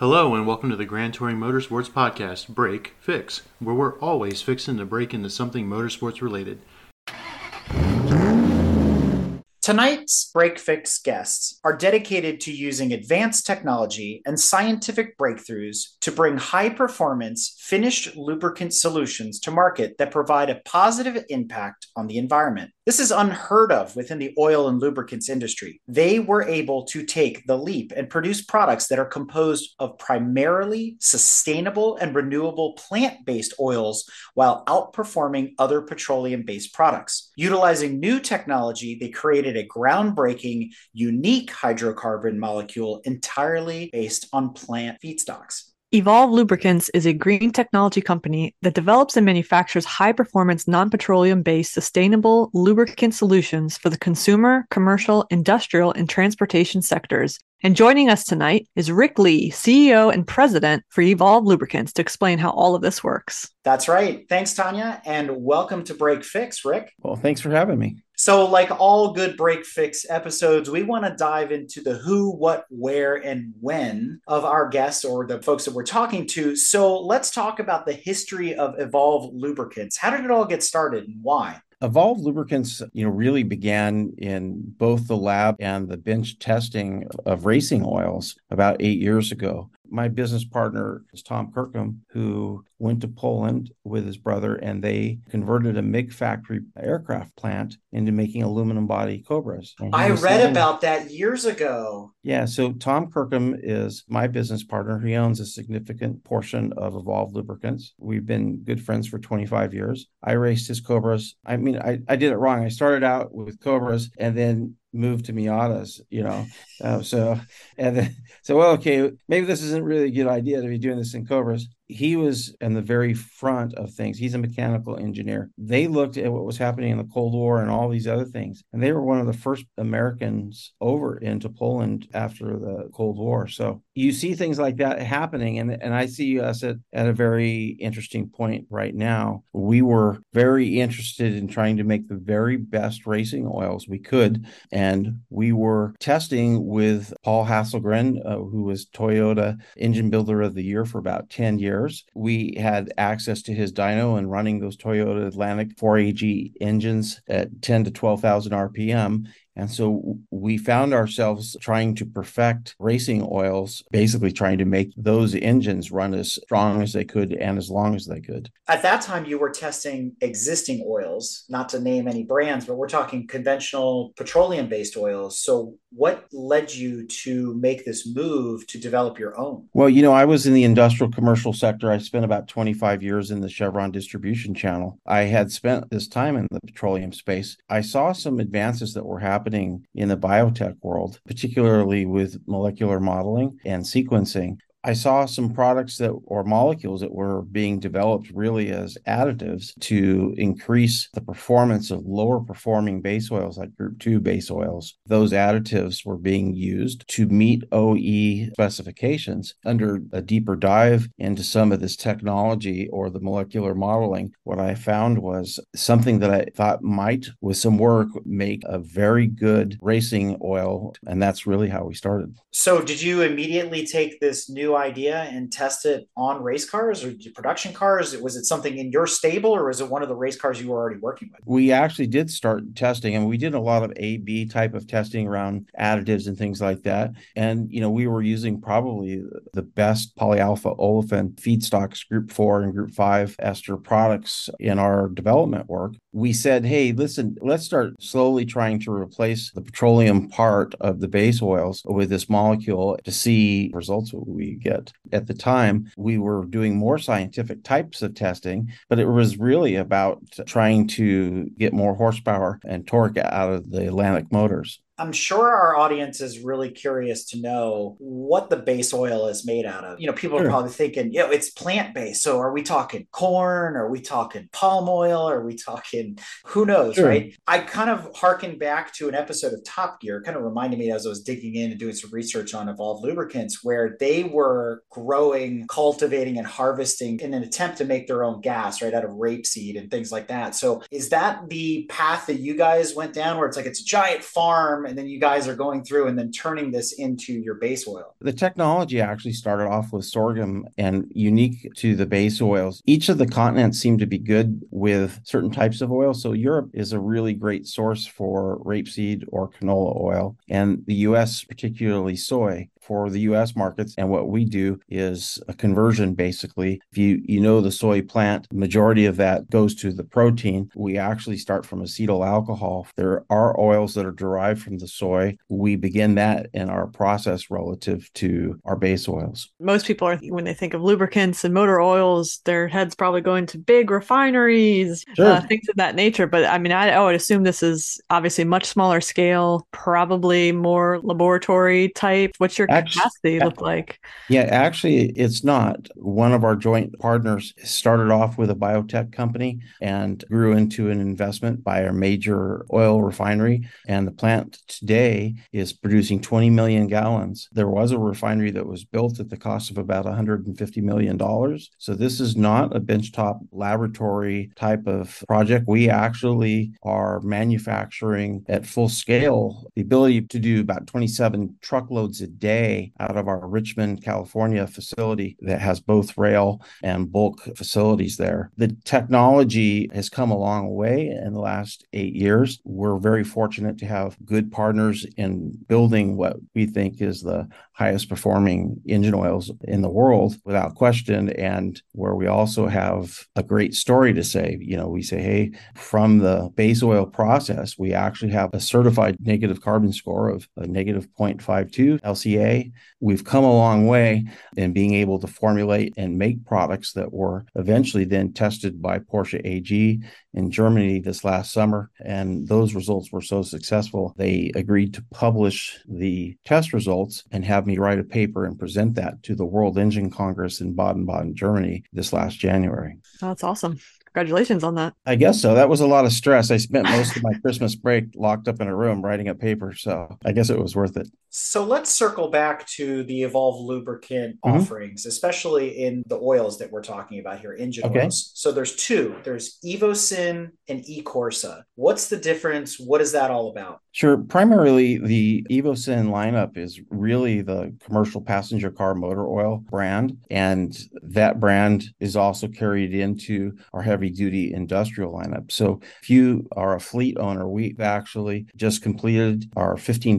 Hello and welcome to the Grand Touring Motorsports Podcast, Break Fix, where we're always fixing to break into something motorsports related. Tonight's Break Fix guests are dedicated to using advanced technology and scientific breakthroughs to bring high performance finished lubricant solutions to market that provide a positive impact on the environment. This is unheard of within the oil and lubricants industry. They were able to take the leap and produce products that are composed of primarily sustainable and renewable plant-based oils while outperforming other petroleum-based products. Utilizing new technology, they created a groundbreaking, unique hydrocarbon molecule entirely based on plant feedstocks. Evolve Lubricants is a green technology company that develops and manufactures high-performance, non-petroleum-based sustainable lubricant solutions for the consumer, commercial, industrial, and transportation sectors. And joining us tonight is Rick Lee, CEO and President for Evolve Lubricants, to explain how all of this works. That's right. Thanks, Tanya, and welcome to Break Fix, Rick. Well, thanks for having me. So, like all good Break Fix episodes, we want to dive into the who, what, where, and when of our guests or the folks that we're talking to. So, let's talk about the history of Evolve Lubricants. How did it all get started and why? Evolve Lubricants, really began in both the lab and the bench testing of racing oils about 8 years ago. My business partner is Tom Kirkham, who went to Poland with his brother, and they converted a MiG factory aircraft plant into making aluminum body Cobras. I read about that years ago. Yeah, so Tom Kirkham is my business partner. He owns a significant portion of Evolve Lubricants. We've been good friends for 25 years. I raced his Cobras. I did it wrong. I started out with Cobras and then moved to Miatas, okay, maybe this isn't really a good idea to be doing this in Cobras. He was in the very front of things. He's a mechanical engineer. They looked at what was happening in the Cold War and all these other things. And they were one of the first Americans over into Poland after the Cold War. So you see things like that happening. And I see us at a very interesting point right now. We were very interested in trying to make the very best racing oils we could. And we were testing with Paul Hasselgren, who was Toyota Engine Builder of the Year for about 10 years. We had access to his dyno and running those Toyota Atlantic 4AG engines at 10 to 12,000 RPM. And so we found ourselves trying to perfect racing oils, basically trying to make those engines run as strong as they could and as long as they could. At that time, you were testing existing oils, not to name any brands, but we're talking conventional petroleum-based oils. So what led you to make this move to develop your own? Well, I was in the industrial commercial sector. I spent about 25 years in the Chevron distribution channel. I had spent this time in the petroleum space. I saw some advances that were happening in the biotech world, particularly with molecular modeling and sequencing. I saw some products or molecules that were being developed really as additives to increase the performance of lower performing base oils like Group 2 base oils. Those additives were being used to meet OE specifications. Under a deeper dive into some of this technology or the molecular modeling, what I found was something that I thought might, with some work, make a very good racing oil. And that's really how we started. So did you immediately take this new idea and test it on race cars or production cars? Was it something in your stable or was it one of the race cars you were already working with? We actually did start testing, and we did a lot of A/B type of testing around additives and things like that. And, we were using probably the best polyalpha olefin feedstocks, Group 4 and Group 5 ester products in our development work. We said, hey, listen, let's start slowly trying to replace the petroleum part of the base oils with this molecule to see results that we get. At the time, we were doing more scientific types of testing, but it was really about trying to get more horsepower and torque out of the Atlantic motors. I'm sure our audience is really curious to know what the base oil is made out of. People are probably thinking, it's plant-based. So are we talking corn? Are we talking palm oil? Are we talking, who knows, right? I kind of harken back to an episode of Top Gear, kind of reminded me as I was digging in and doing some research on Evolve Lubricants, where they were growing, cultivating, and harvesting in an attempt to make their own gas, right, out of rapeseed and things like that. So is that the path that you guys went down where it's like it's a giant farm and then you guys are going through and then turning this into your base oil. The technology actually started off with sorghum and unique to the base oils. Each of the continents seem to be good with certain types of oil. So Europe is a really great source for rapeseed or canola oil, and the US, particularly soy for the US markets. And what we do is a conversion, basically. If you know the soy plant, majority of that goes to the protein. We actually start from acetyl alcohol. There are oils that are derived from the soy. We begin that in our process relative to our base oils. Most people are, when they think of lubricants and motor oils, their head's probably going to big refineries, Sure. things of that nature. But I mean, I would assume this is obviously much smaller scale, probably more laboratory type. What's your capacity look like? Yeah, actually, it's not. One of our joint partners started off with a biotech company and grew into an investment by a major oil refinery. And the plant today is producing 20 million gallons. There was a refinery that was built at the cost of about $150 million. So this is not a benchtop laboratory type of project. We actually are manufacturing at full scale, the ability to do about 27 truckloads a day out of our Richmond, California facility that has both rail and bulk facilities there. The technology has come a long way in the last 8 years. We're very fortunate to have good partners in building what we think is the highest performing engine oils in the world, without question, and where we also have a great story to say. We say, hey, from the base oil process, we actually have a certified negative carbon score of a negative 0.52 LCA. We've come a long way in being able to formulate and make products that were eventually then tested by Porsche AG in Germany this last summer. And those results were so successful, they agreed to publish the test results and have me write a paper and present that to the World Engine Congress in Baden-Baden, Germany this last January. Oh, that's awesome. Congratulations on that. I guess so. That was a lot of stress. I spent most of my Christmas break locked up in a room writing a paper. So I guess it was worth it. So let's circle back to the Evolve lubricant offerings, especially in the oils that we're talking about here, engine oils. So there's two. There's Evosyn and eCorsa. What's the difference? What is that all about? Sure. Primarily, the Evosyn lineup is really the commercial passenger car motor oil brand. And that brand is also carried into our heavy-duty industrial lineup. So if you are a fleet owner, we've actually just completed our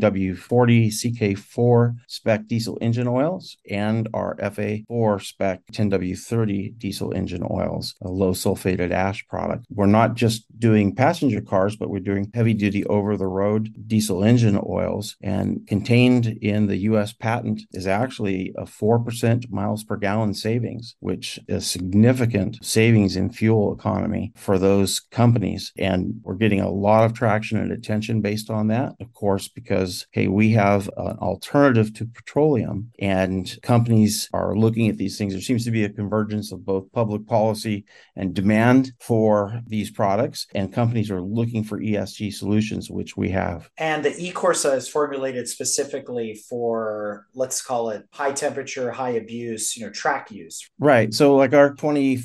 15W40 CK4 spec diesel engine oils and our FA4 spec 10W30 diesel engine oils, a low sulfated ash product. We're not just doing passenger cars, but we're doing heavy-duty over-the-road diesel engine oils, and contained in the U.S. patent is actually a 4% miles per gallon savings, which is significant savings in fuel economy for those companies. And we're getting a lot of traction and attention based on that, of course, because, hey, we have an alternative to petroleum, and companies are looking at these things. There seems to be a convergence of both public policy and demand for these products, and companies are looking for ESG solutions, which we have. And the eCorsa is formulated specifically for, let's call it, high temperature, high abuse, track use. Right. So like our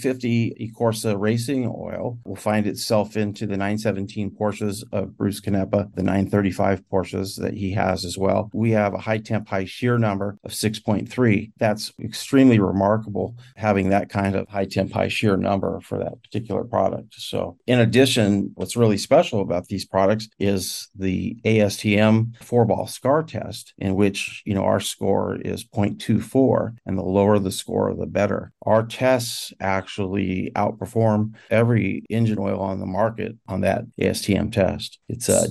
2050 eCorsa racing oil will find itself into the 917 Porsches of Bruce Canepa, the 935 Porsches that he has as well. We have a high temp, high shear number of 6.3. That's extremely remarkable, having that kind of high temp, high shear number for that particular product. So in addition, what's really special about these products is the ASTM 4-ball SCAR test, in which, our score is 0.24, and the lower the score, the better. Our tests actually outperform every engine oil on the market on that ASTM test. It's a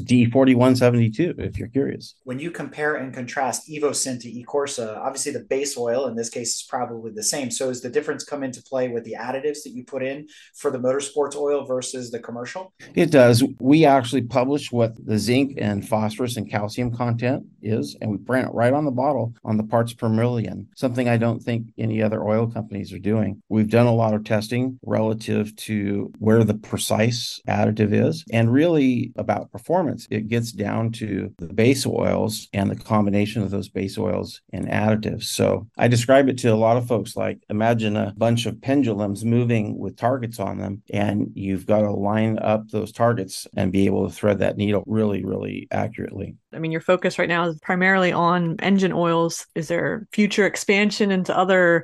D4172, if you're curious. When you compare and contrast Evosyn to eCorsa, obviously the base oil in this case is probably the same. So does the difference come into play with the additives that you put in for the motorsports oil versus the commercial? It does. We actually publish what the zinc and phosphorus and calcium content is, and we print it right on the bottle on the parts per million, something I don't think any other oil companies are doing. We've done a lot of testing relative to where the precise additive is. And really about performance, it gets down to the base oils and the combination of those base oils and additives. So I describe it to a lot of folks like, imagine a bunch of pendulums moving with targets on them, and you've got to line up those targets and be able to thread that needle really, really accurately. I mean, your focus right now is primarily on engine oils. Is there future expansion into other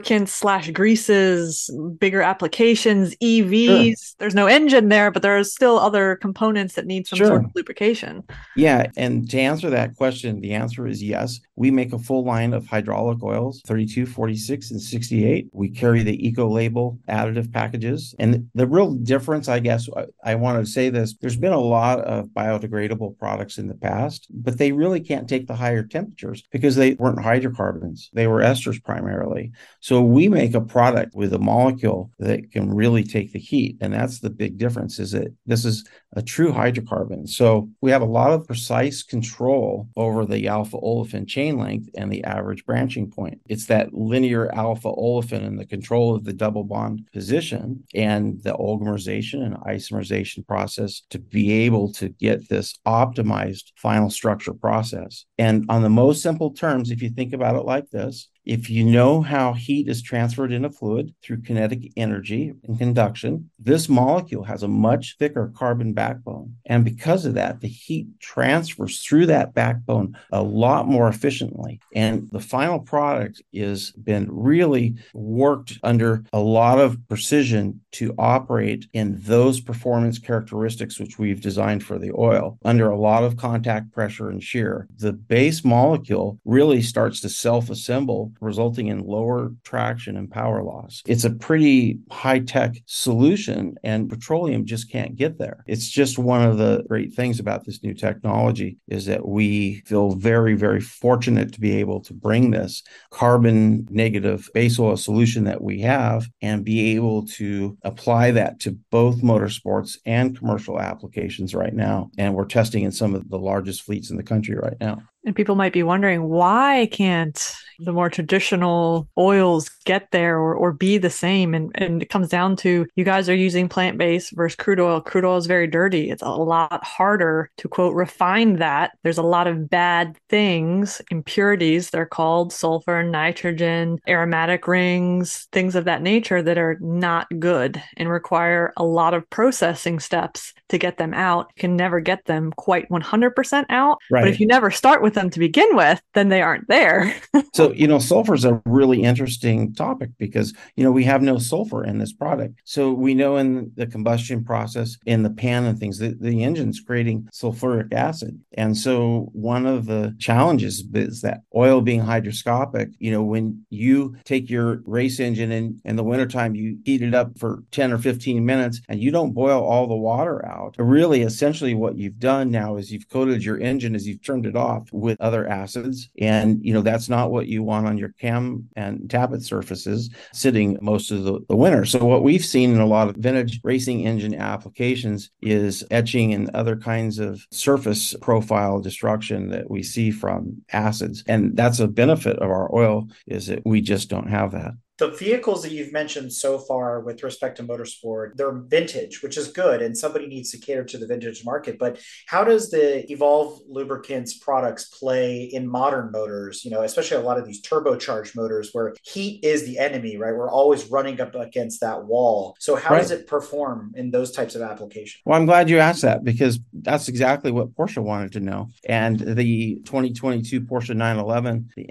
lubricants/greases, bigger applications, EVs? Sure. There's no engine there, but there are still other components that need some sort of lubrication. Yeah. And to answer that question, the answer is yes. We make a full line of hydraulic oils, 32, 46, and 68. We carry the Eco Label additive packages. And the real difference, I guess, I want to say this, there's been a lot of biodegradable products in the past, but they really can't take the higher temperatures because they weren't hydrocarbons. They were esters primarily. So we make a product with a molecule that can really take the heat. And that's the big difference, is that this is a true hydrocarbon. So we have a lot of precise control over the alpha olefin chain length and the average branching point. It's that linear alpha olefin and the control of the double bond position and the oligomerization and isomerization process to be able to get this optimized final structure process. And on the most simple terms, if you think about it like this, if you know how heat is transferred in a fluid through kinetic energy and conduction, this molecule has a much thicker carbon backbone. And because of that, the heat transfers through that backbone a lot more efficiently. And the final product has been really worked under a lot of precision to operate in those performance characteristics which we've designed for the oil under a lot of contact pressure and shear. The base molecule really starts to self-assemble, resulting in lower traction and power loss. It's a pretty high-tech solution, and petroleum just can't get there. It's just one of the great things about this new technology is that we feel very, very fortunate to be able to bring this carbon negative base oil solution that we have and be able to apply that to both motorsports and commercial applications right now. And we're testing in some of the largest fleets in the country right now. And people might be wondering, why can't the more traditional oils get there or be the same? And it comes down to, you guys are using plant-based versus crude oil. Crude oil is very dirty. It's a lot harder to, quote, refine that. There's a lot of bad things, impurities, they're called, sulfur, nitrogen, aromatic rings, things of that nature that are not good and require a lot of processing steps to get them out. You can never get them quite 100% out. Right. But if you never start with them to begin with, then they aren't there. So, sulfur is a really interesting topic because, we have no sulfur in this product. So we know in the combustion process, in the pan and things, the engine's creating sulfuric acid. And so one of the challenges is that oil being hydroscopic, when you take your race engine and in the wintertime, you heat it up for 10 or 15 minutes and you don't boil all the water out. Really, essentially what you've done now is you've coated your engine as you've turned it off with other acids. And, that's not what you want on your cam and tappet surfaces sitting most of the winter. So what we've seen in a lot of vintage racing engine applications is etching and other kinds of surface profile destruction that we see from acids. And that's a benefit of our oil, is that we just don't have that. The vehicles that you've mentioned so far with respect to motorsport, they're vintage, which is good, and somebody needs to cater to the vintage market. But how does the Evolve Lubricants products play in modern motors, especially a lot of these turbocharged motors where heat is the enemy, right? We're always running up against that wall. So how does it perform in those types of applications? Well, I'm glad you asked that because that's exactly what Porsche wanted to know. And the 2022 Porsche 911, the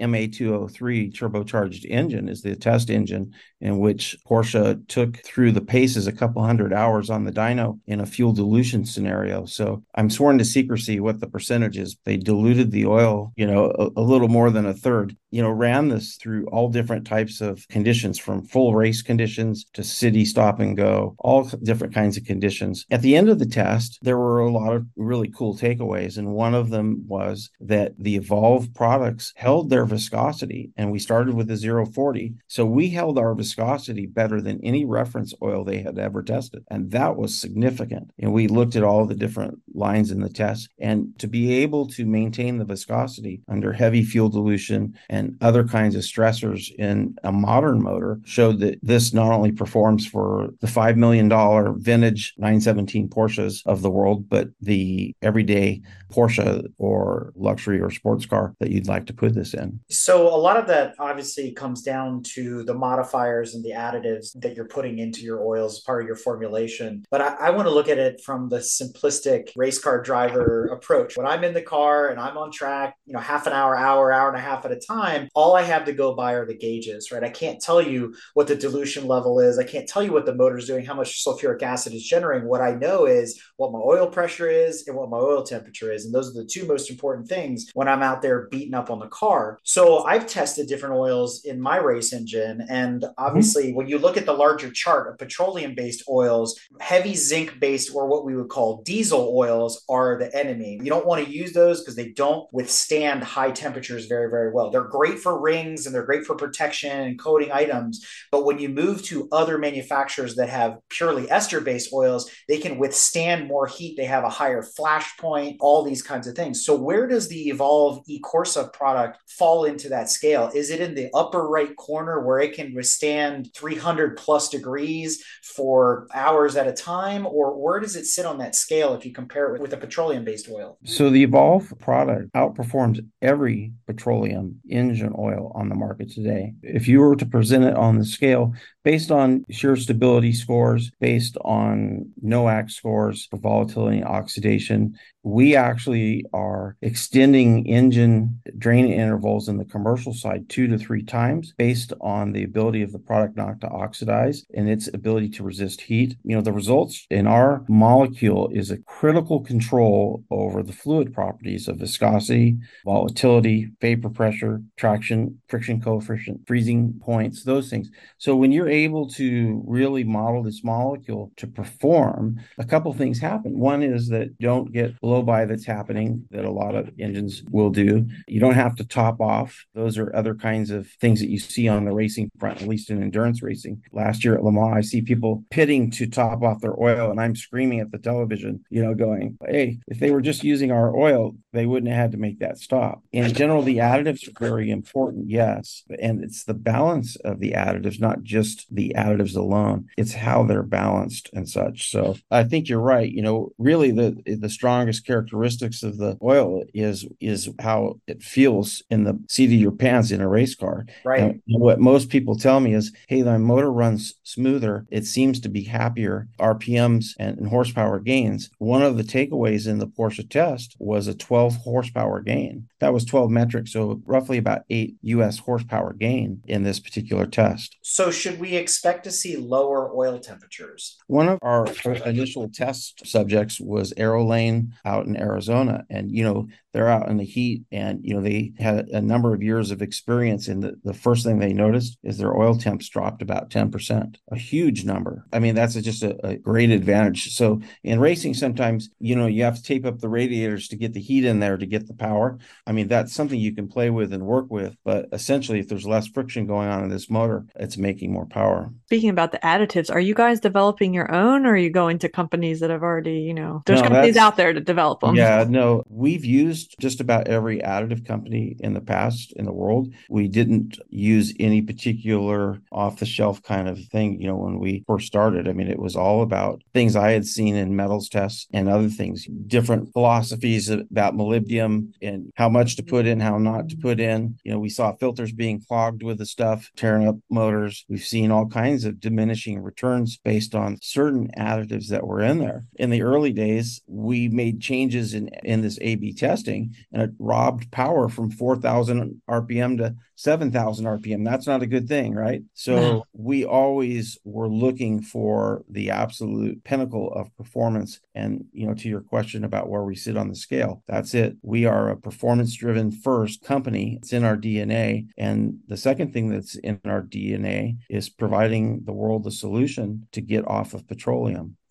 MA203 turbocharged engine is the test engine in which Porsche took through the paces a couple hundred hours on the dyno in a fuel dilution scenario. So I'm sworn to secrecy what the percentage is. They diluted the oil, a little more than a third, ran this through all different types of conditions, from full race conditions to city stop and go, all different kinds of conditions. At the end of the test, there were a lot of really cool takeaways. And one of them was that the Evolve products held their viscosity, and we started with a 040. So we held our viscosity better than any reference oil they had ever tested. And that was significant. And we looked at all the different lines in the test. And to be able to maintain the viscosity under heavy fuel dilution and and other kinds of stressors in a modern motor showed that this not only performs for the $5 million vintage 917 Porsches of the world, but the everyday Porsche or luxury or sports car that you'd like to put this in. So a lot of that obviously comes down to the modifiers and the additives that you're putting into your oils as part of your formulation. But I want to look at it from the simplistic race car driver approach. When I'm in the car and I'm on track, half an hour, hour and a half at a time, all I have to go by are the gauges, right? I can't tell you what the dilution level is. I can't tell you what the motor's doing, how much sulfuric acid is generating. What I know is what my oil pressure is and what my oil temperature is. And those are the two most important things when I'm out there beating up on the car. So I've tested different oils in my race engine. And obviously, when you look at the larger chart of petroleum-based oils, heavy zinc-based or what we would call diesel oils are the enemy. You don't want to use those because they don't withstand high temperatures very, very well. They're great for rings and they're great for protection and coating items. But when you move to other manufacturers that have purely ester-based oils, they can withstand more heat. They have a higher flash point, all these kinds of things. So where does the Evolve eCorsa product fall into that scale? Is it in the upper right corner where it can withstand 300 plus degrees for hours at a time? Or where does it sit on that scale if you compare it with a petroleum-based oil? So the Evolve product outperforms every petroleum engine oil on the market today. If you were to present it on the scale based on shear stability scores, based on NOAC scores for volatility and oxidation, we actually are extending engine drain intervals in the commercial side 2 to 3 times based on the ability of the product not to oxidize and its ability to resist heat. The results in our molecule is a critical control over the fluid properties of viscosity, volatility, vapor pressure, traction, friction coefficient, freezing points, those things. So when you're able to really model this molecule to perform, a couple things happen. One is that you don't get blow-by that's happening that a lot of engines will do. You don't have to top off. Those are other kinds of things that you see on the racing front, at least in endurance racing. Last year at Le Mans, I see people pitting to top off their oil, and I'm screaming at the television, going, hey, if they were just using our oil, they wouldn't have had to make that stop. In general, the additives are very important, yes, and it's the balance of the additives, not just the additives alone. It's how they're balanced and such. So I think you're right. Really the strongest characteristics of the oil is how it feels in the seat of your pants in a race car. Right. And what most people tell me is, hey, my motor runs smoother. It seems to be happier RPMs and horsepower gains. One of the takeaways in the Porsche test was a 12 horsepower gain. That was 12 metric, so roughly about 8 US horsepower gain in this particular test. So should we expect to see lower oil temperatures? One of our initial test subjects was Aerolane out in Arizona. And, they're out in the heat and, they had a number of years of experience. And the first thing they noticed is their oil temps dropped about 10%, a huge number. I mean, that's just a great advantage. So in racing, sometimes, you have to tape up the radiators to get the heat in there to get the power. I mean, that's something you can play with and work with. But essentially, if there's less friction going on in this motor, it's making more power. Speaking about the additives, are you guys developing your own, or are you going to companies that have already, there's companies out there to develop them? Yeah, no, we've used just about every additive company in the past in the world. We didn't use any particular off-the-shelf kind of thing, when we first started. I mean, it was all about things I had seen in metals tests and other things, different philosophies about molybdenum and how much to put in, how not to put in. We saw filters being clogged with the stuff, tearing up motors. We've seen all kinds of diminishing returns based on certain additives that were in there. In the early days, we made changes in this A/B testing, and it robbed power from 4,000 RPM to 7,000 RPM. That's not a good thing, right? So we always were looking for the absolute pinnacle of performance. And, to your question about where we sit on the scale, that's it. We are a performance-driven first company. It's in our DNA. And the second thing that's in our DNA is providing the world a solution to get off of petroleum.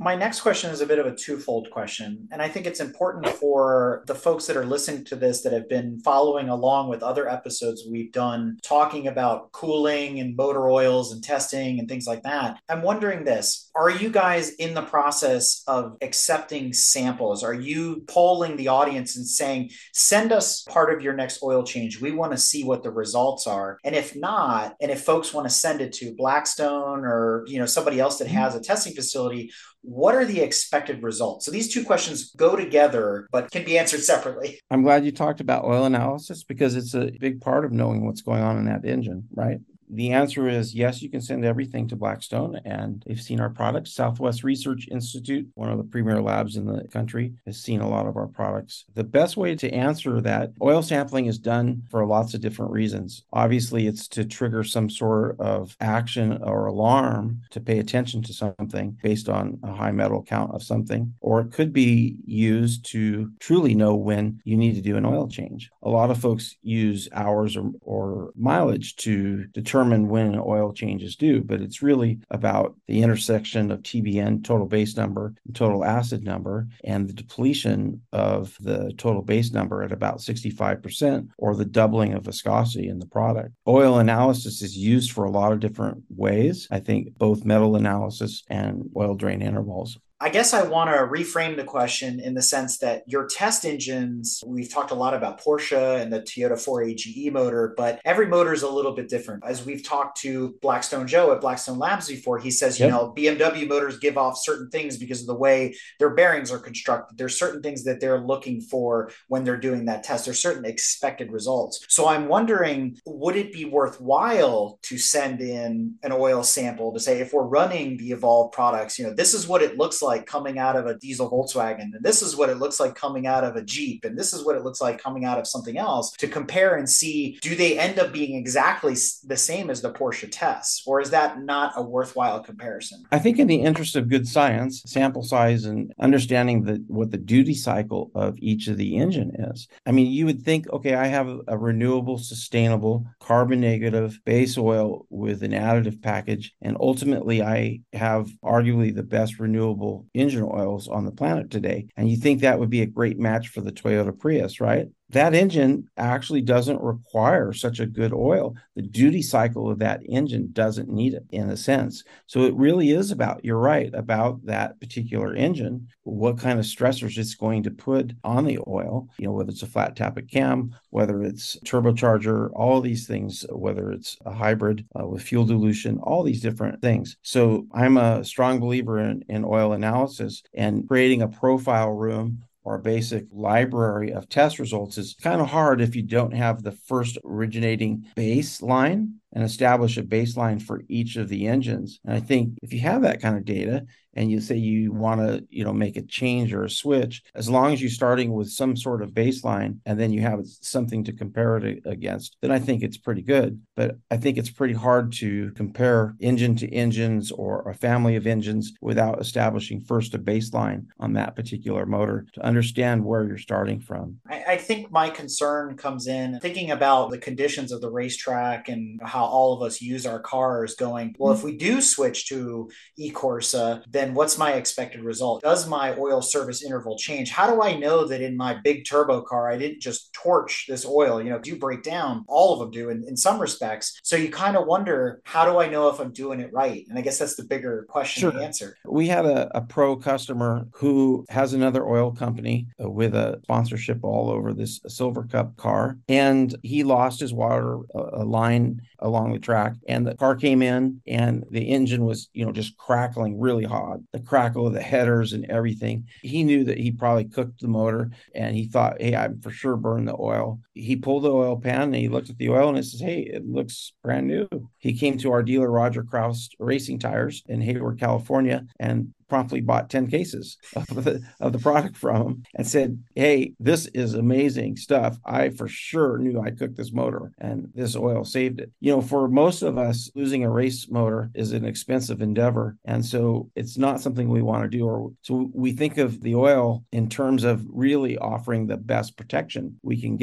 My next question is a bit of a twofold question. And I think it's important for the folks that are listening to this that have been following along with other episodes we've done talking about cooling and motor oils and testing and things like that. I'm wondering this. Are you guys in the process of accepting samples? Are you polling the audience and saying, send us part of your next oil change? We want to see what the results are. And if not, and if folks want to send it to Blackstone or somebody else that has a testing facility, what are the expected results? So these two questions go together, but can be answered separately. I'm glad you talked about oil analysis because it's a big part of knowing what's going on in that engine, right? The answer is yes, you can send everything to Blackstone, and they've seen our products. Southwest Research Institute, one of the premier labs in the country, has seen a lot of our products. The best way to answer that, oil sampling is done for lots of different reasons. Obviously, it's to trigger some sort of action or alarm to pay attention to something based on a high metal count of something, or it could be used to truly know when you need to do an oil change. A lot of folks use hours or mileage to determine when an oil change is due, but it's really about the intersection of TBN, total base number, and total acid number, and the depletion of the total base number at about 65%, or the doubling of viscosity in the product. Oil analysis is used for a lot of different ways. I think both metal analysis and oil drain intervals. I guess I want to reframe the question in the sense that your test engines, we've talked a lot about Porsche and the Toyota 4AGE motor, but every motor is a little bit different. As we've talked to Blackstone Joe at Blackstone Labs before, he says, BMW motors give off certain things because of the way their bearings are constructed. There's certain things that they're looking for when they're doing that test. There's certain expected results. So I'm wondering, would it be worthwhile to send in an oil sample to say, if we're running the Evolve products, this is what it looks like coming out of a diesel Volkswagen, and this is what it looks like coming out of a Jeep, and this is what it looks like coming out of something else, to compare and see, do they end up being exactly the same as the Porsche tests, or is that not a worthwhile comparison? I think in the interest of good science, sample size and understanding what the duty cycle of each of the engine is. I mean, you would think, okay, I have a renewable, sustainable, carbon negative base oil with an additive package, and ultimately I have arguably the best renewable engine oils on the planet today. And you think that would be a great match for the Toyota Prius, right? That engine actually doesn't require such a good oil. The duty cycle of that engine doesn't need it in a sense. So it really is about, you're right, about that particular engine, what kind of stressors it's going to put on the oil, whether it's a flat tappet cam, whether it's turbocharger, all of these things, whether it's a hybrid with fuel dilution, all these different things. So I'm a strong believer in oil analysis, and creating a profile room or a basic library of test results is kind of hard if you don't have the first originating baseline and establish a baseline for each of the engines. And I think if you have that kind of data and you say you want to, make a change or a switch, as long as you're starting with some sort of baseline and then you have something to compare it against, then I think it's pretty good. But I think it's pretty hard to compare engine to engines or a family of engines without establishing first a baseline on that particular motor to understand where you're starting from. I think my concern comes in thinking about the conditions of the racetrack and how all of us use our cars, going, well, if we do switch to eCorsa, then what's my expected result? Does my oil service interval change? How do I know that in my big turbo car, I didn't just torch this oil? Do break down? All of them do in some respects. So you kind of wonder, how do I know if I'm doing it right? And I guess that's the bigger question to answer. We had a pro customer who has another oil company with a sponsorship all over this Silver Cup car, and he lost his water line along the track, and the car came in and the engine was, just crackling really hot, the crackle of the headers and everything. He knew that he probably cooked the motor, and he thought, hey, I'm for sure burned the oil. He pulled the oil pan and he looked at the oil and he says, hey, it looks brand new. He came to our dealer, Roger Kraus Racing Tires in Hayward, California, and promptly bought 10 cases of the product from him and said, hey, this is amazing stuff. I for sure knew I cooked this motor, and this oil saved it. For most of us, losing a race motor is an expensive endeavor. And so it's not something we want to do. So we think of the oil in terms of really offering the best protection we can get.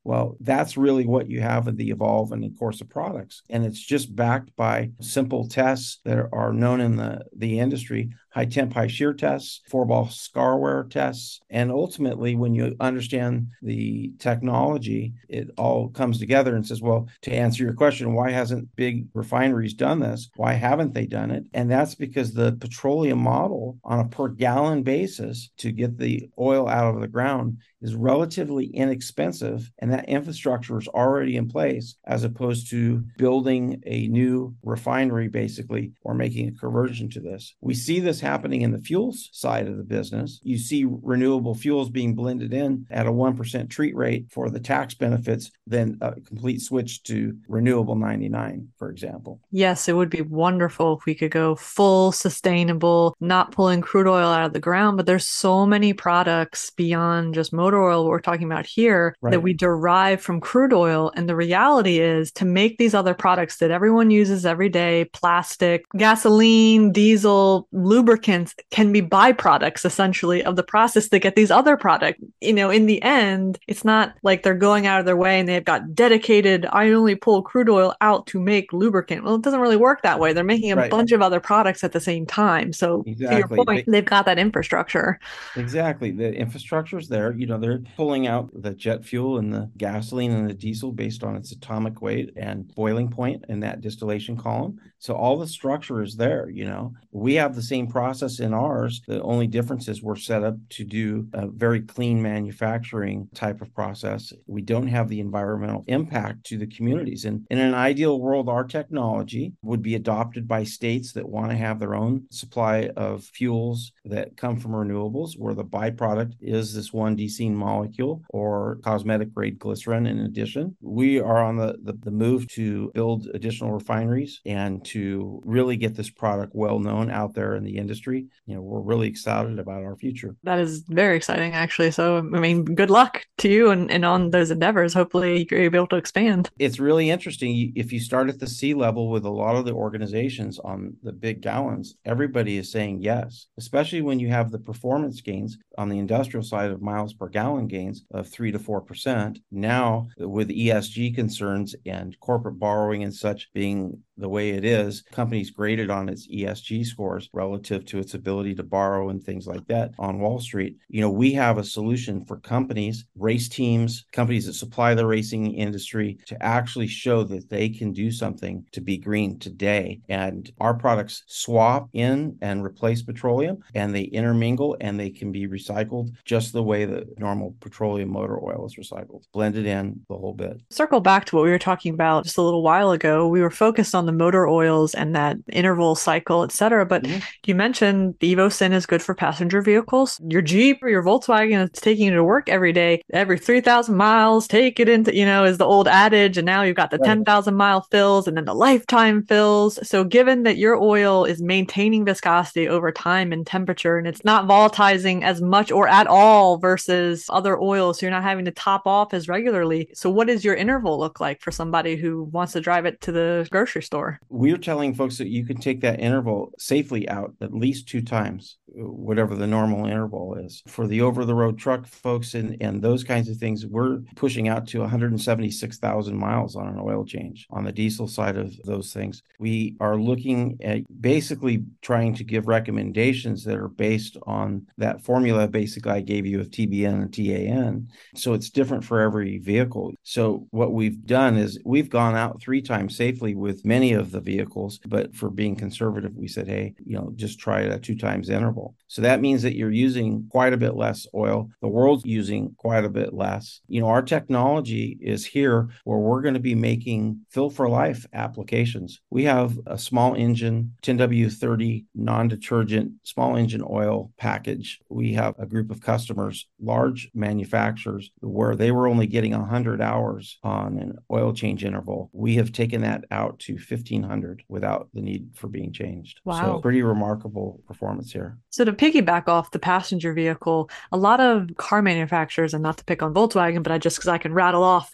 Well, that's really what you have in the Evolve and the Corsa products. And it's just backed by simple tests that are known in the industry: high temp, high shear tests, 4-ball scar wear tests. And ultimately, when you understand the technology, it all comes together and says, well, to answer your question, why hasn't big refineries done this? Why haven't they done it? And that's because the petroleum model on a per gallon basis to get the oil out of the ground is relatively inexpensive, and that infrastructure is already in place, as opposed to building a new refinery basically or making a conversion to this. We see this happening in the fuels side of the business. You see renewable fuels being blended in at a 1% treat rate for the tax benefits, then a complete switch to renewable 99, for example. Yes, it would be wonderful if we could go full sustainable, not pulling crude oil out of the ground, but there's so many products beyond just motor oil, what we're talking about here, Right. that we derive from crude oil. And the reality is, to make these other products that everyone uses every day, plastic, gasoline, diesel, lubricants, can be byproducts essentially of the process that get these other products. In the end, it's not like they're going out of their way and they've got dedicated, I only pull crude oil out to make lubricant. Well, it doesn't really work that way. They're making a bunch of other products at the same time. So exactly. To your point, they've got that infrastructure. Exactly. The infrastructure is there. They're pulling out the jet fuel and the gasoline and the diesel based on its atomic weight and boiling point in that distillation column. So all the structure is there. We have the same process in ours. The only difference is we're set up to do a very clean manufacturing type of process. We don't have the environmental impact to the communities. And in an ideal world, our technology would be adopted by states that want to have their own supply of fuels that come from renewables, where the byproduct is this 1-decene molecule or cosmetic grade glycerin. In addition, we are on the move to build additional refineries and to really get this product well known out there in the industry. We're really excited about our future. That is very exciting, actually. So, good luck to you and on those endeavors. Hopefully you're able to expand. It's really interesting. If you start at the sea level with a lot of the organizations on the big gallons, everybody is saying yes, especially when you have the performance gains on the industrial side of miles per gallon gains of 3 to 4%. Now, with ESG concerns and corporate borrowing and such being the way it is, companies graded on its ESG scores relative to its ability to borrow and things like that on Wall Street. We have a solution for companies, race teams, companies that supply the racing industry to actually show that they can do something to be green today. And our products swap in and replace petroleum, and they intermingle, and they can be recycled just the way that normal petroleum motor oil is recycled, blended in the whole bit. Circle back to what we were talking about just a little while ago. We were focused on the motor oils and that interval cycle, et cetera. But you mentioned the EvoSyn is good for passenger vehicles. Your Jeep or your Volkswagen is taking you to work every day, every 3,000 miles, take it into, is the old adage. And now you've got the 10,000 mile fills and then the lifetime fills. So given that your oil is maintaining viscosity over time and temperature, and it's not volatilizing as much or at all versus other oils, so you're not having to top off as regularly. So what does your interval look like for somebody who wants to drive it to the grocery store? We're telling folks that you can take that interval safely out at least 2 times, whatever the normal interval is. For the over-the-road truck folks and those kinds of things, we're pushing out to 176,000 miles on an oil change. On the diesel side of those things, we are looking at basically trying to give recommendations that are based on that formula basically I gave you of TBN and TAN. So it's different for every vehicle. So what we've done is we've gone out 3 times safely with many of the vehicles, but for being conservative, we said, hey, just try it at 2 times interval. So that means that you're using quite a bit less oil. The world's using quite a bit less. Our technology is here where we're going to be making fill for life applications. We have a small engine 10W30 non-detergent small engine oil package. We have a group of customers, large manufacturers, where they were only getting 100 hours on an oil change interval. We have taken that out to 1,500 without the need for being changed. Wow. So pretty remarkable performance here. So to piggyback off the passenger vehicle, a lot of car manufacturers, and not to pick on Volkswagen, but because I can rattle off,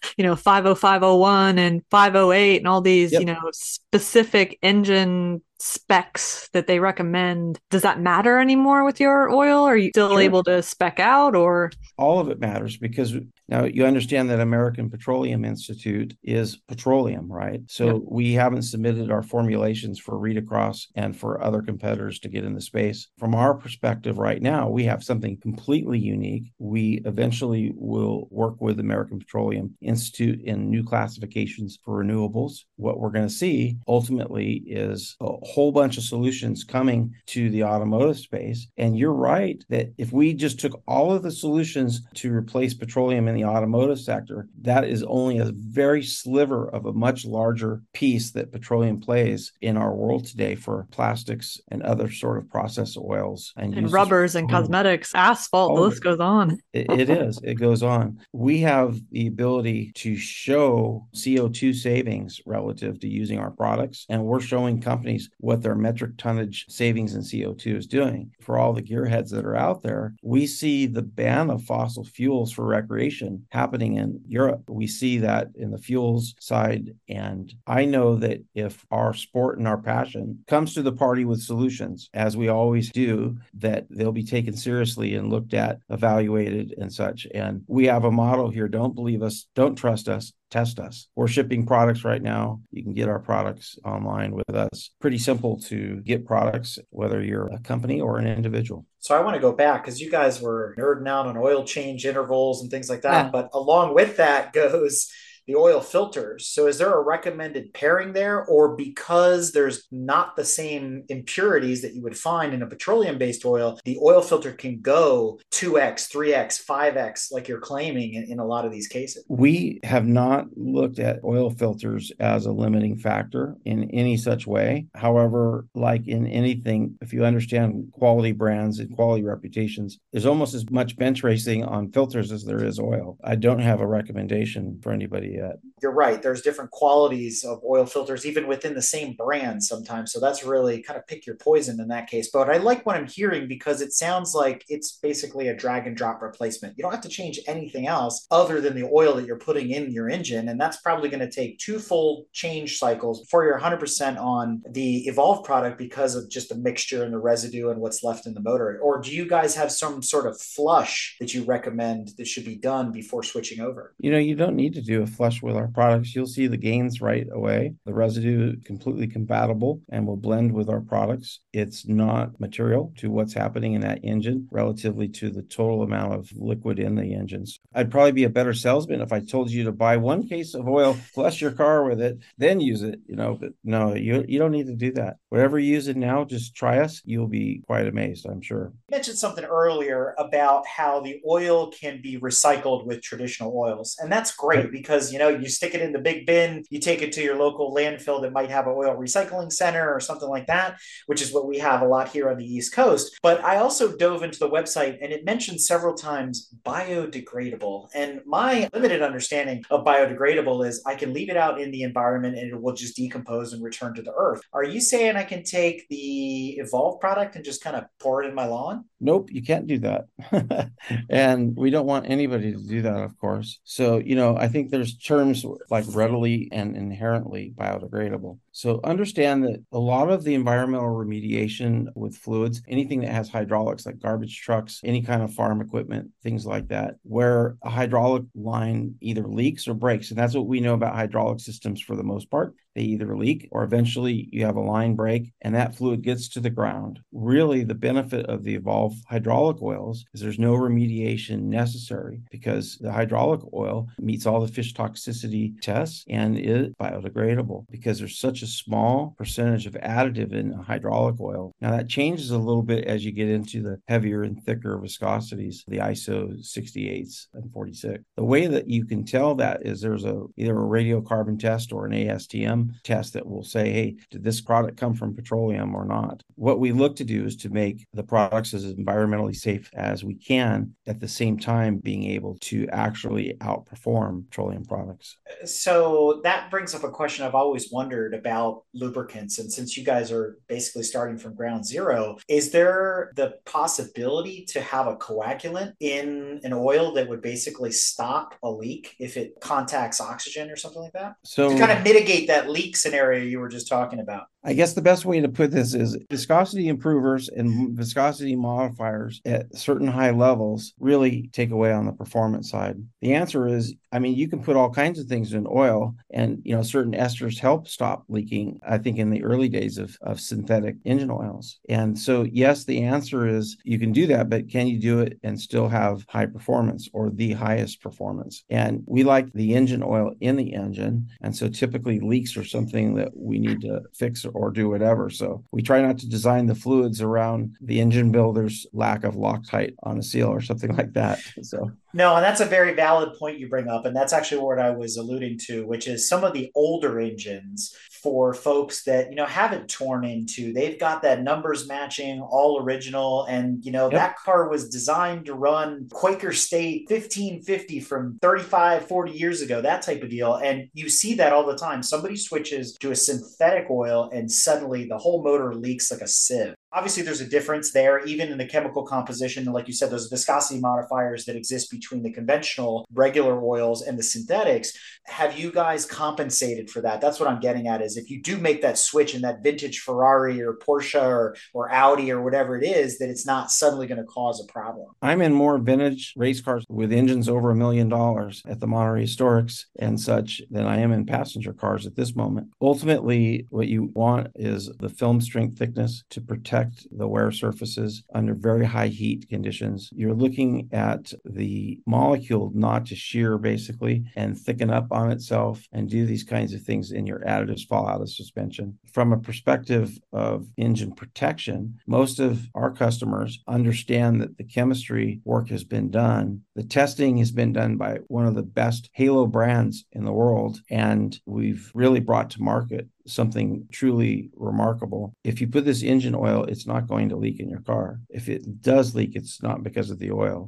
50501 and 508 and all these, specific engine specs that they recommend. Does that matter anymore with your oil? Are you still able to spec out, or? All of it matters because Now, you understand that American Petroleum Institute is petroleum, right? So Yep. we haven't submitted our formulations for read across and for other competitors to get in the space. From our perspective right now, we have something completely unique. We eventually will work with American Petroleum Institute in new classifications for renewables. What we're going to see ultimately is a whole bunch of solutions coming to the automotive space. And you're right that if we just took all of the solutions to replace petroleum in the automotive sector, that is only a very sliver of a much larger piece that petroleum plays in our world today for plastics and other sort of process oils And rubbers and cosmetics, asphalt, the list goes on. It is. It goes on. We have the ability to show CO2 savings relative to using our products, and we're showing companies what their metric tonnage savings in CO2 is doing. For all the gearheads that are out there, we see the ban of fossil fuels for recreation happening in Europe. We see that in the fuels side, and I know that if our sport and our passion comes to the party with solutions, as we always do, that they'll be taken seriously and looked at, evaluated, and such. And we have a motto here: don't believe us, don't trust us, test us. We're shipping products right now. You can get our products online with us. Pretty simple to get products, whether you're a company or an individual. So I want to go back because you guys were nerding out on oil change intervals and things like that. Yeah. But along with that goes the oil filters. So is there a recommended pairing there, or because there's not the same impurities that you would find in a petroleum-based oil, the oil filter can go 2x, 3x, 5x, like you're claiming in a lot of these cases? We have not looked at oil filters as a limiting factor in any such way. However, like in anything, if you understand quality brands and quality reputations, there's almost as much bench racing on filters as there is oil. I don't have a recommendation for anybody yet. You're right. There's different qualities of oil filters, even within the same brand sometimes. So that's really kind of pick your poison in that case. But I like what I'm hearing because it sounds like it's basically a drag and drop replacement. You don't have to change anything else other than the oil that you're putting in your engine. And that's probably going to take 2 full change cycles before you're 100% on the Evolve product because of just the mixture and the residue and what's left in the motor. Or do you guys have some sort of flush that you recommend that should be done before switching over? You don't need to do a flush with our products. You'll see the gains right away. The residue is completely compatible and will blend with our products. It's not material to what's happening in that engine relatively to the total amount of liquid in the engines. I'd probably be a better salesman if I told you to buy 1 case of oil, flush your car with it, then use it. But no, you don't need to do that. Whatever you're using now, just try us. You'll be quite amazed, I'm sure. You mentioned something earlier about how the oil can be recycled with traditional oils. And that's great because, you stick it in the big bin, you take it to your local landfill that might have an oil recycling center or something like that, which is what we have a lot here on the East Coast. But I also dove into the website and it mentioned several times biodegradable. And my limited understanding of biodegradable is I can leave it out in the environment and it will just decompose and return to the earth. Are you saying I can take the Evolve product and just kind of pour it in my lawn? Nope, you can't do that. And we don't want anybody to do that, of course. So, I think there's terms like readily and inherently biodegradable. So understand that a lot of the environmental remediation with fluids, anything that has hydraulics like garbage trucks, any kind of farm equipment, things like that, where a hydraulic line either leaks or breaks. And that's what we know about hydraulic systems for the most part. They either leak or eventually you have a line break and that fluid gets to the ground. Really, the benefit of the Evolve hydraulic oils is there's no remediation necessary because the hydraulic oil meets all the fish toxicity tests and is biodegradable because there's such a small percentage of additive in hydraulic oil. Now that changes a little bit as you get into the heavier and thicker viscosities, the ISO 68s and 46. The way that you can tell that is there's either a radiocarbon test or an ASTM test that will say, hey, did this product come from petroleum or not? What we look to do is to make the products as environmentally safe as we can, at the same time being able to actually outperform petroleum products. So that brings up a question I've always wondered about lubricants. And since you guys are basically starting from ground zero, is there the possibility to have a coagulant in an oil that would basically stop a leak if it contacts oxygen or something like that? So to kind of mitigate that leak scenario you were just talking about. I guess the best way to put this is viscosity improvers and viscosity modifiers at certain high levels really take away on the performance side. The answer is, I mean, you can put all kinds of things in oil, and certain esters help stop leaking, I think, in the early days of synthetic engine oils. And so, yes, the answer is you can do that, but can you do it and still have high performance or the highest performance? And we like the engine oil in the engine. And so typically leaks are something that we need to fix or do whatever. So we try not to design the fluids around the engine builder's lack of Loctite on a seal or something like that. So No, and that's a very valid point you bring up. And that's actually what I was alluding to, which is some of the older engines for folks that, haven't torn into, they've got that numbers matching, all original. And, yep. that car was designed to run Quaker State 1550 from 35, 40 years ago, that type of deal. And you see that all the time. Somebody switches to a synthetic oil and suddenly the whole motor leaks like a sieve. Obviously, there's a difference there, even in the chemical composition. Like you said, those viscosity modifiers that exist between the conventional regular oils and the synthetics. Have you guys compensated for that? That's what I'm getting at, is if you do make that switch in that vintage Ferrari or Porsche or Audi or whatever it is, that it's not suddenly going to cause a problem. I'm in more vintage race cars with engines over $1 million at the Monterey Historics and such than I am in passenger cars at this moment. Ultimately, what you want is the film strength thickness to protect the wear surfaces under very high heat conditions. You're looking at the molecule not to shear basically and thicken up on itself and do these kinds of things in your additives fall out of suspension. From a perspective of engine protection, most of our customers understand that the chemistry work has been done. The testing has been done by one of the best halo brands in the world, and we've really brought to market something truly remarkable. If you put this engine oil, it's not going to leak in your car. If it does leak, it's not because of the oil.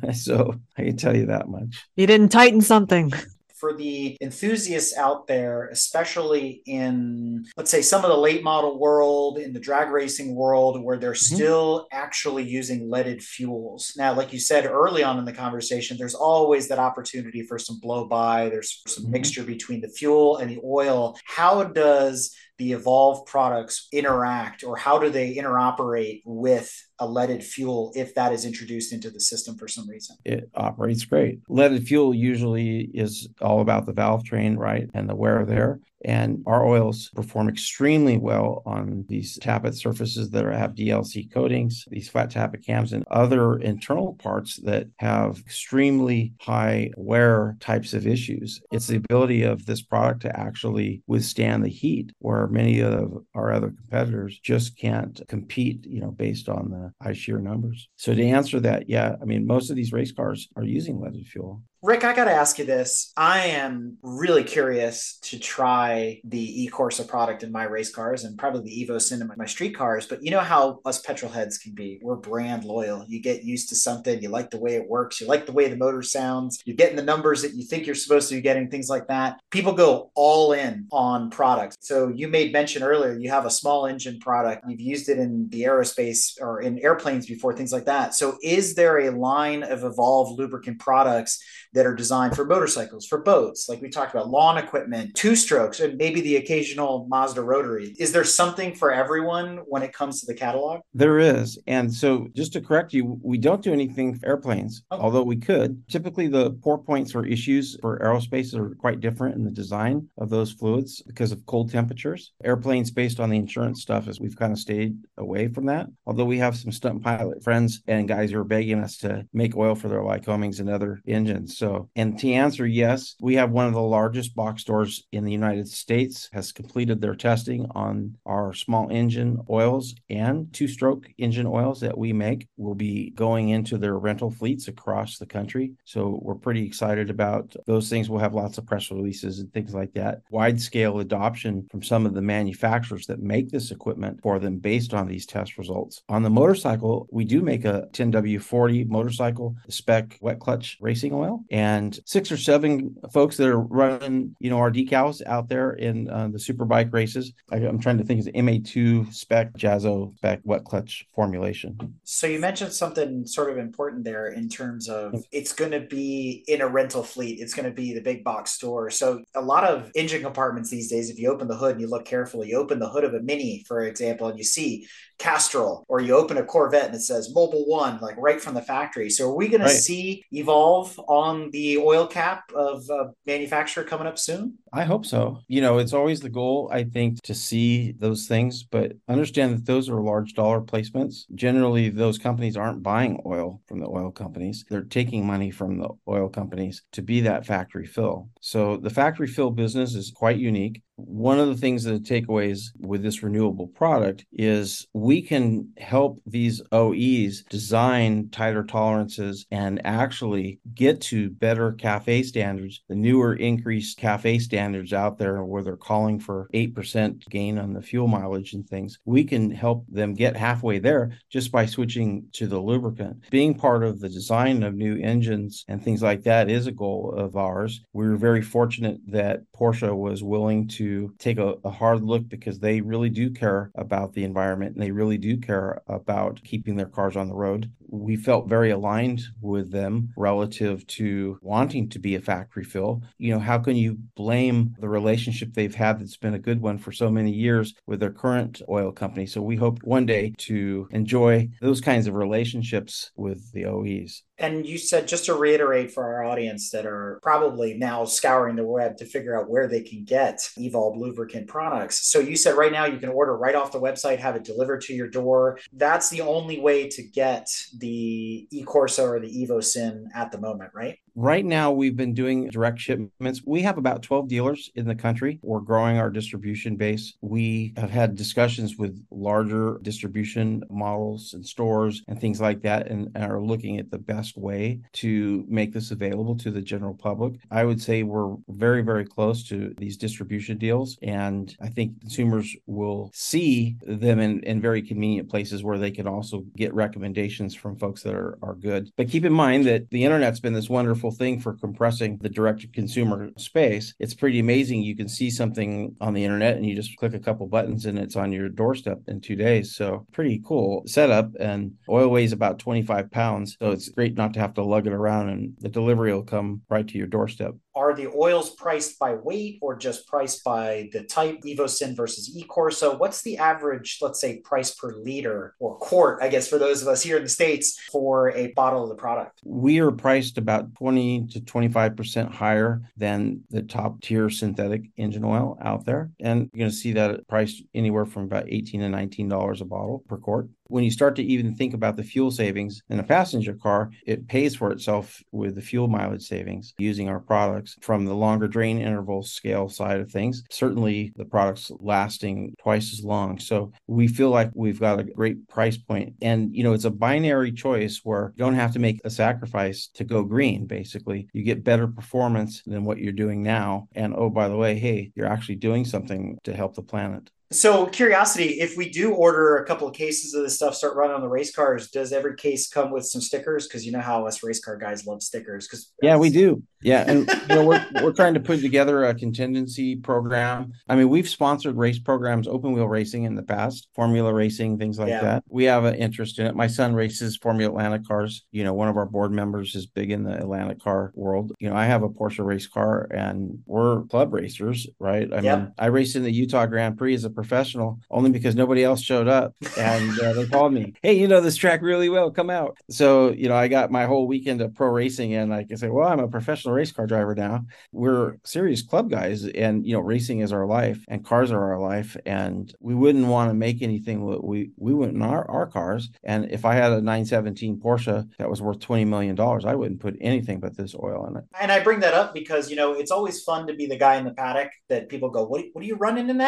So I can tell you that much. You didn't tighten something. For the enthusiasts out there, especially in, let's say, some of the late model world, in the drag racing world, where they're still actually using leaded fuels. Now, like you said early on in the conversation, there's always that opportunity for some blow by. There's some mixture between the fuel and the oil. How does the Evolve products interact, or how do they interoperate with a leaded fuel if that is introduced into the system for some reason? It operates great. Leaded fuel usually is all about the valve train, right? And the wear there. And our oils perform extremely well on these tappet surfaces that have DLC coatings, these flat tappet cams, and other internal parts that have extremely high wear types of issues. It's the ability of this product to actually withstand the heat, where many of our other competitors just can't compete, based on the high shear numbers. So to answer that, yeah, I mean, most of these race cars are using leaded fuel. Rick, I got to ask you this. I am really curious to try the e-Corsa product in my race cars and probably the EvoSyn in my street cars. But you know how us petrol heads can be. We're brand loyal. You get used to something. You like the way it works. You like the way the motor sounds. You're getting the numbers that you think you're supposed to be getting, things like that. People go all in on products. So you made mention earlier, you have a small engine product. You've used it in the aerospace or in airplanes before, things like that. So is there a line of Evolve lubricant products that are designed for motorcycles, for boats, like we talked about, lawn equipment, two strokes, and maybe the occasional Mazda rotary? Is there something for everyone when it comes to the catalog? There is. And so just to correct you, we don't do anything for airplanes, although we could. Typically, the pour points or issues for aerospace are quite different in the design of those fluids because of cold temperatures. Airplanes, based on the insurance stuff, is we've kind of stayed away from that. Although we have some stunt pilot friends and guys who are begging us to make oil for their Lycomings and other engines. So, and to answer, yes, we have one of the largest box stores in the United States has completed their testing on our small engine oils and two-stroke engine oils that we make. Will be going into their rental fleets across the country. So we're pretty excited about those things. We'll have lots of press releases and things like that. Wide-scale adoption from some of the manufacturers that make this equipment for them based on these test results. On the motorcycle, we do make a 10W40 motorcycle spec wet clutch racing oil. and 6 or 7 folks that are running, our decals out there in the Superbike races. I'm trying to think, is MA2 spec, Jazzo spec, wet clutch formulation. So you mentioned something sort of important there in terms of it's going to be in a rental fleet. It's going to be the big box store. So a lot of engine compartments these days, if you open the hood and you look carefully, you open the hood of a Mini, for example, and you see Castrol, or you open a Corvette and it says Mobil 1, like right from the factory. So are we going to see Evolve on the oil cap of a manufacturer coming up soon? I hope so. It's always the goal, I think, to see those things, but understand that those are large dollar placements. Generally, those companies aren't buying oil from the oil companies. They're taking money from the oil companies to be that factory fill. So the factory fill business is quite unique. One of the things that takeaways with this renewable product is we can help these OEs design tighter tolerances and actually get to better CAFE standards, the newer increased CAFE standards out there where they're calling for 8% gain on the fuel mileage and things. We can help them get halfway there just by switching to the lubricant. Being part of the design of new engines and things like that is a goal of ours. We were very fortunate that Porsche was willing to take a hard look because they really do care about the environment and they really do care about keeping their cars on the road. We felt very aligned with them relative to wanting to be a factory fill. How can you blame the relationship they've had that's been a good one for so many years with their current oil company? So we hope one day to enjoy those kinds of relationships with the OEs. And you said, just to reiterate for our audience that are probably now scouring the web to figure out where they can get Evolve lubricant products. So you said right now you can order right off the website, have it delivered to your door. That's the only way to get the eCorsa or the EvoSyn at the moment, right? Right now, we've been doing direct shipments. We have about 12 dealers in the country. We're growing our distribution base. We have had discussions with larger distribution models and stores and things like that, and are looking at the best way to make this available to the general public. I would say we're very, very close to these distribution deals, and I think consumers will see them in very convenient places where they can also get recommendations from folks that are good. But keep in mind that the internet's been this wonderful thing for compressing the direct-to-consumer space. It's pretty amazing. You can see something on the internet and you just click a couple buttons and it's on your doorstep in 2 days. So pretty cool setup. And oil weighs about 25 pounds. So it's great not to have to lug it around, and the delivery will come right to your doorstep. Are the oils priced by weight or just priced by the type, EvoSyn versus eCorsa? What's the average, let's say, price per liter or quart, I guess, for those of us here in the States for a bottle of the product? We are priced about 20 to 25% higher than the top tier synthetic engine oil out there. And you're going to see that priced anywhere from about $18 to $19 a bottle per quart. When you start to even think about the fuel savings in a passenger car, it pays for itself with the fuel mileage savings using our products. From the longer drain interval scale side of things, certainly the product's lasting twice as long. So we feel like we've got a great price point. And, it's a binary choice where you don't have to make a sacrifice to go green, basically. You get better performance than what you're doing now. And, oh, by the way, hey, you're actually doing something to help the planet. So curiosity, if we do order a couple of cases of this stuff, start running on the race cars, does every case come with some stickers? Because you know how us race car guys love stickers. Yeah, we do. Yeah. And we're trying to put together a contingency program. I mean, we've sponsored race programs, open wheel racing in the past, formula racing, things like that. We have an interest in it. My son races Formula Atlantic cars. One of our board members is big in the Atlantic car world. I have a Porsche race car and we're club racers, right? I mean, I raced in the Utah Grand Prix as a professional only because nobody else showed up, and they called me, hey, this track really well, come out. So I got my whole weekend of pro racing, and I can say, well, I'm a professional race car driver now. We're serious club guys, and racing is our life and cars are our life, and we wouldn't want to make anything we wouldn't our cars. And if I had a 917 Porsche that was worth $20 million, I wouldn't put anything but this oil in it. And I bring that up because it's always fun to be the guy in the paddock that people go, what are you running in that?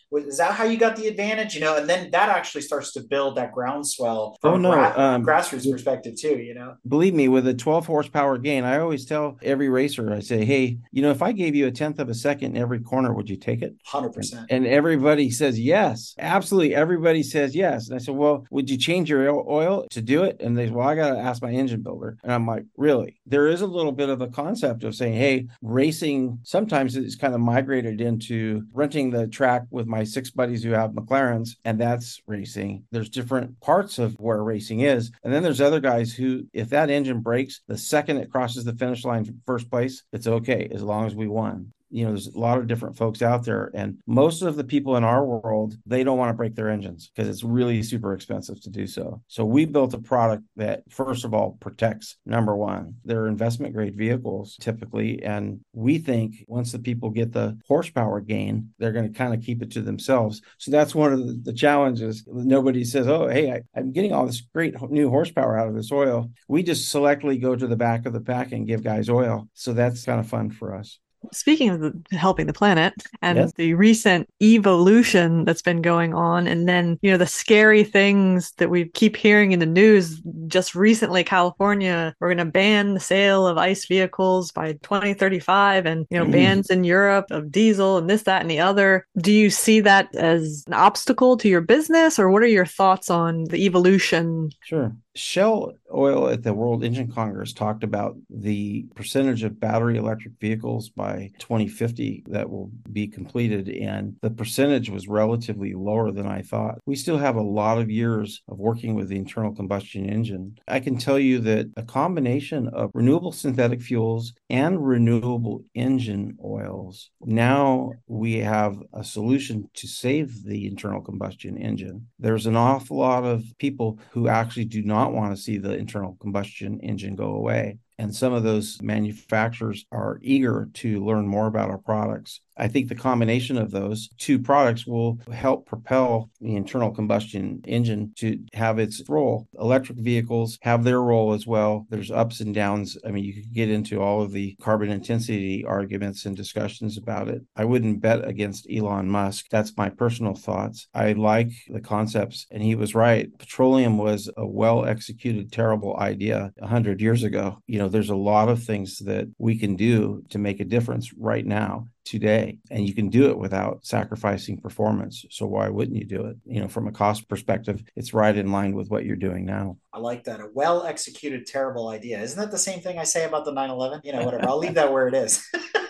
Is that how you got the advantage? And then that actually starts to build that groundswell Oh, from a no. grassroots perspective too. Believe me, with a 12 horsepower gain, I always tell every racer, I say, hey, if I gave you a tenth of a second in every corner, would you take it? 100%. And everybody says yes. Absolutely. Everybody says yes. And I said, well, would you change your oil to do it? And they said, well, I got to ask my engine builder. And I'm like, really? There is a little bit of a concept of saying, hey, racing, sometimes it's kind of migrated into renting the track with my 6 buddies who have McLarens, and that's racing. There's different parts of where racing is. And then there's other guys who, if that engine breaks, the second it crosses the finish line from first place, it's okay as long as we won. There's a lot of different folks out there, and most of the people in our world, they don't want to break their engines because it's really super expensive to do so. So we built a product that, first of all, protects, number one. They're investment grade vehicles typically, and we think once the people get the horsepower gain, they're going to kind of keep it to themselves. So that's one of the challenges. Nobody says, oh, hey, I'm getting all this great new horsepower out of this oil. We just selectively go to the back of the pack and give guys oil. So that's kind of fun for us. Speaking of helping the planet and yes. the recent evolution that's been going on, and then, the scary things that we keep hearing in the news. Just recently, California, we're going to ban the sale of ICE vehicles by 2035, and, bans in Europe of diesel and this, that, and the other. Do you see that as an obstacle to your business, or what are your thoughts on the evolution? Sure. Shell Oil at the World Engine Congress talked about the percentage of battery electric vehicles by 2050 that will be completed, and the percentage was relatively lower than I thought. We still have a lot of years of working with the internal combustion engine. I can tell you that a combination of renewable synthetic fuels and renewable engine oils, now we have a solution to save the internal combustion engine. There's an awful lot of people who actually do not want to see the internal combustion engine go away. And some of those manufacturers are eager to learn more about our products. I think the combination of those two products will help propel the internal combustion engine to have its role. Electric vehicles have their role as well. There's ups and downs. I mean, you could get into all of the carbon intensity arguments and discussions about it. I wouldn't bet against Elon Musk. That's my personal thoughts. I like the concepts, and he was right. Petroleum was a well-executed, terrible idea 100 years ago. There's a lot of things that we can do to make a difference right now, today, and you can do it without sacrificing performance. So why wouldn't you do it? From a cost perspective, it's right in line with what you're doing now. I like that. A well-executed, terrible idea. Isn't that the same thing I say about the 911? Whatever. I'll leave that where it is.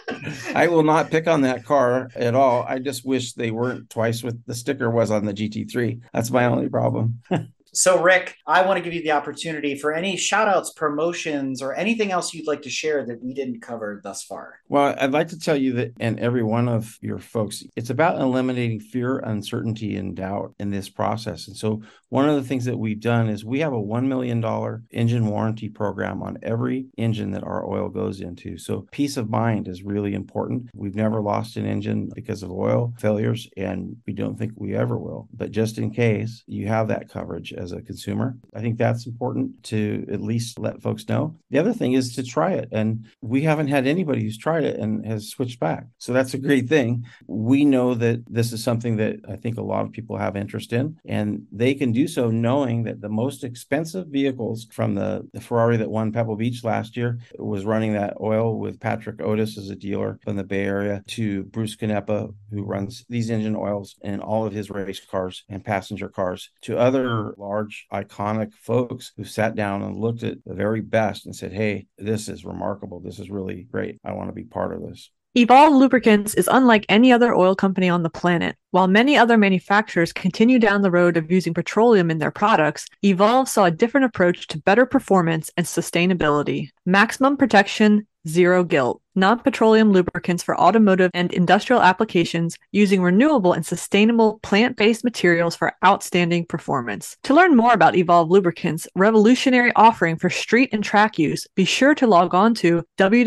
I will not pick on that car at all. I just wish they weren't twice what the sticker was on the GT3. That's my only problem. So, Rick, I want to give you the opportunity for any shout outs, promotions, or anything else you'd like to share that we didn't cover thus far. Well, I'd like to tell you that, and every one of your folks, it's about eliminating fear, uncertainty, and doubt in this process. And so one of the things that we've done is we have a $1 million engine warranty program on every engine that our oil goes into. So peace of mind is really important. We've never lost an engine because of oil failures, and we don't think we ever will. But just in case, you have that coverage as a consumer. I think that's important to at least let folks know. The other thing is to try it. And we haven't had anybody who's tried it and has switched back. So that's a great thing. We know that this is something that I think a lot of people have interest in, and they can do so knowing that the most expensive vehicles, from the Ferrari that won Pebble Beach last year, was running that oil with Patrick Otis as a dealer from the Bay Area, to Bruce Canepa, who runs these engine oils in all of his race cars and passenger cars, to other large iconic folks who sat down and looked at the very best and said, hey, this is remarkable. This is really great. I want to be part of this. Evolve Lubricants is unlike any other oil company on the planet. While many other manufacturers continue down the road of using petroleum in their products, Evolve saw a different approach to better performance and sustainability. Maximum protection, zero guilt. Non-petroleum lubricants for automotive and industrial applications using renewable and sustainable plant-based materials for outstanding performance. To learn more about Evolve Lubricants' revolutionary offering for street and track use, be sure to log on to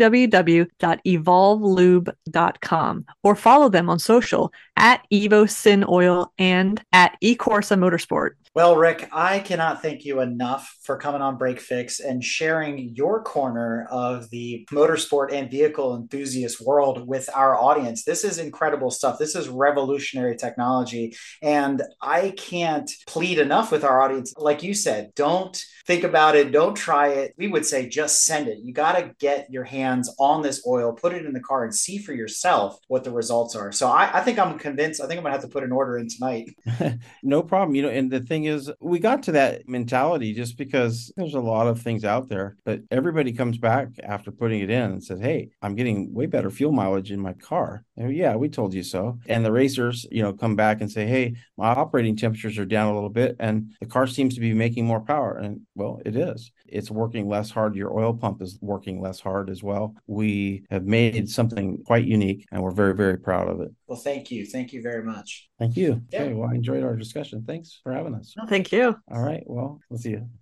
www.evolvelube.com or follow them on social at EvoSynOil and at eCorsa Motorsport. Well, Rick, I cannot thank you enough for coming on Break Fix and sharing your corner of the motorsport and vehicle vehicle enthusiast world with our audience. This is incredible stuff. This is revolutionary technology. And I can't plead enough with our audience. Like you said, don't think about it. Don't try it. We would say just send it. You got to get your hands on this oil, put it in the car, and see for yourself what the results are. So I think I'm convinced. I think I'm going to have to put an order in tonight. No problem. And the thing is, we got to that mentality just because there's a lot of things out there, but everybody comes back after putting it in and says, hey, I'm getting way better fuel mileage in my car. And yeah, we told you so. And the racers, come back and say, hey, my operating temperatures are down a little bit and the car seems to be making more power. And well, it is. It's working less hard. Your oil pump is working less hard as well. We have made something quite unique and we're very, very proud of it. Well, thank you. Thank you very much. Thank you. Yeah. Okay, well, I enjoyed our discussion. Thanks for having us. No, thank you. All right. Well, we'll see you.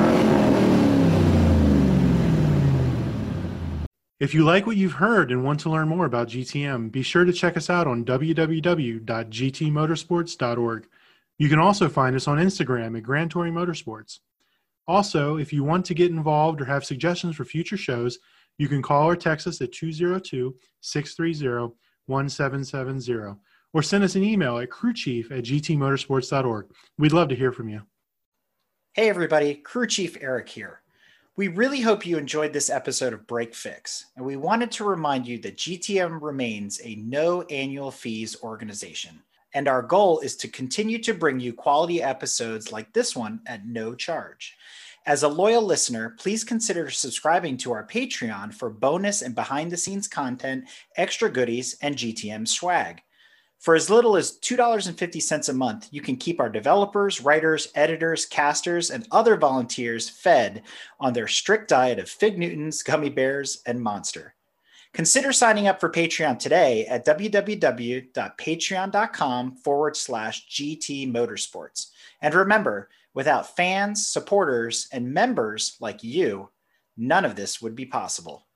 If you like what you've heard and want to learn more about GTM, be sure to check us out on www.gtmotorsports.org. You can also find us on Instagram at Grand Touring Motorsports. Also, if you want to get involved or have suggestions for future shows, you can call or text us at 202-630-1770 or send us an email at crewchief@gtmotorsports.org. We'd love to hear from you. Hey everybody, Crew Chief Eric here. We really hope you enjoyed this episode of Break Fix, and we wanted to remind you that GTM remains a no annual fees organization, and our goal is to continue to bring you quality episodes like this one at no charge. As a loyal listener, please consider subscribing to our Patreon for bonus and behind-the-scenes content, extra goodies, and GTM swag. For as little as $2.50 a month, you can keep our developers, writers, editors, casters, and other volunteers fed on their strict diet of Fig Newtons, gummy bears, and Monster. Consider signing up for Patreon today at www.patreon.com/GT Motorsports. And remember, without fans, supporters, and members like you, none of this would be possible.